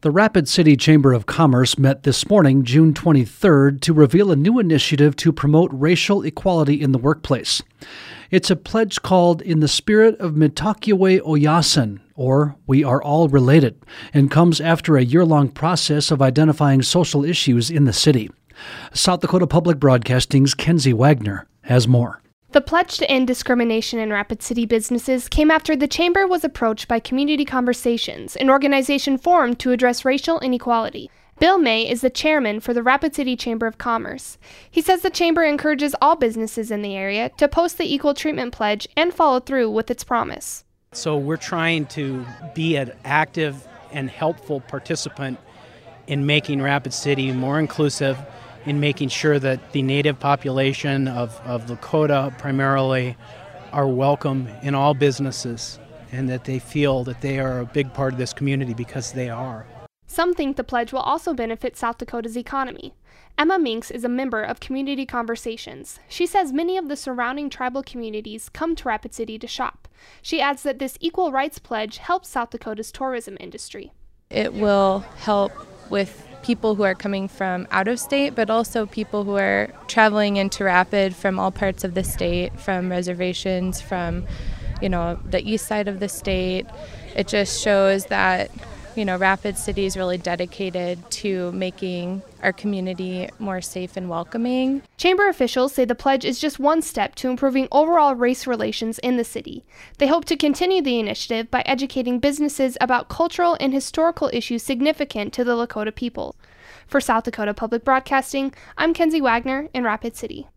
The Rapid City Chamber of Commerce met this morning, June 23rd, to reveal a new initiative to promote racial equality in the workplace. It's a pledge called In the Spirit of Mitakuye Oyasin, or We Are All Related, and comes after a year-long process of identifying social issues in the city. South Dakota Public Broadcasting's Kenzie Wagner has more. The pledge to end discrimination in Rapid City businesses came after the Chamber was approached by Community Conversations, an organization formed to address racial inequality. Bill May is the chairman for the Rapid City Chamber of Commerce. He says the chamber encourages all businesses in the area to post the Equal Treatment Pledge and follow through with its promise. So we're trying to be an active and helpful participant in making Rapid City more inclusive, in making sure that the native population of Lakota primarily are welcome in all businesses and that they feel that they are a big part of this community because they are. Some think the pledge will also benefit South Dakota's economy. Emma Minks is a member of Community Conversations. She says many of the surrounding tribal communities come to Rapid City to shop. She adds that this equal rights pledge helps South Dakota's tourism industry. It will help with people who are coming from out of state, but also people who are traveling into Rapid from all parts of the state, from reservations, from, the east side of the state. It just shows that, Rapid City is really dedicated to making our community more safe and welcoming. Chamber officials say the pledge is just one step to improving overall race relations in the city. They hope to continue the initiative by educating businesses about cultural and historical issues significant to the Lakota people. For South Dakota Public Broadcasting, I'm Kenzie Wagner in Rapid City.